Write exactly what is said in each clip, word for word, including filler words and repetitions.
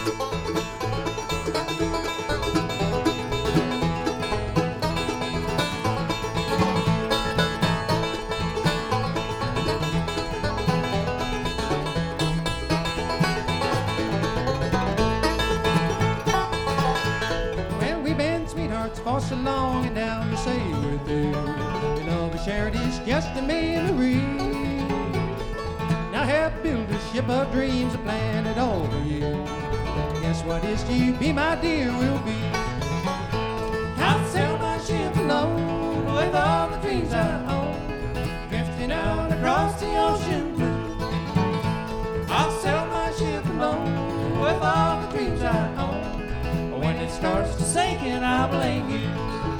Well, we've been sweethearts for so long, and now you say we're through. You know, but shared is just a memory. Now help build a ship of dreams, a planet all for you. Guess what is to be, my dear, will be. I'll sail my ship alone with all the dreams I own, drifting out across the ocean blue. I'll sail my ship alone with all the dreams I own. When it starts to sink, and I'll blame you.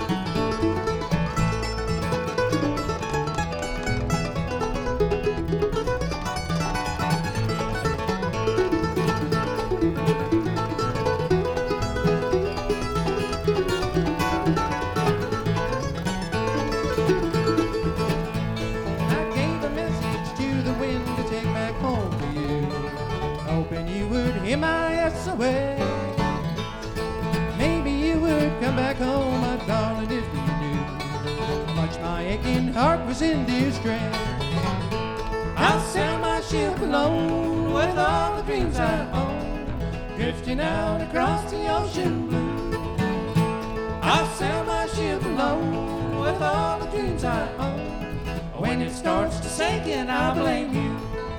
I gave a message to the wind to take back home for you, hoping you would hear my S O S. Maybe you would come back home, my darling, if you knew how much my aching heart was in distress. I'll sail my ship alone with all the dreams I own, drifting out across the ocean blue. I'll sail my ship alone with all the dreams I own. When it starts to sink, and I'll blame you.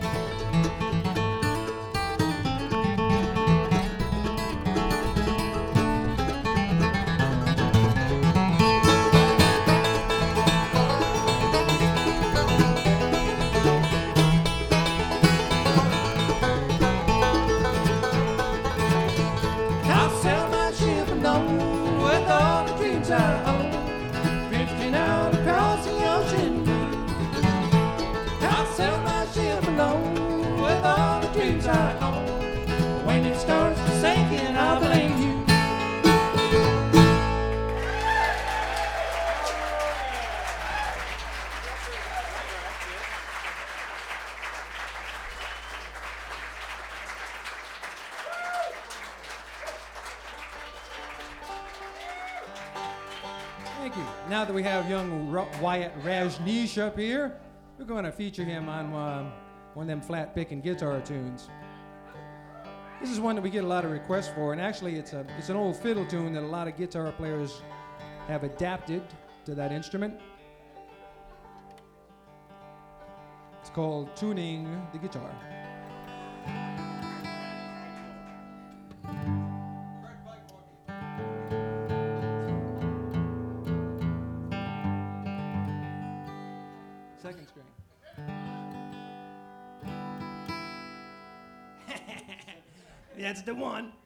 I'll sail my ship alone with all the dreams I own, drifting out across the ocean blue. I'll sail my ship alone with all the dreams I own. When it starts to sink, and I'll blame you. Thank you. Now that we have young Ro- Wyatt Rajneesh up here, we're going to feature him on uh, one of them flat picking guitar tunes. This is one that we get a lot of requests for, and actually it's a it's an old fiddle tune that a lot of guitar players have adapted to that instrument. It's called Tuning the Guitar. Second string. That's the one.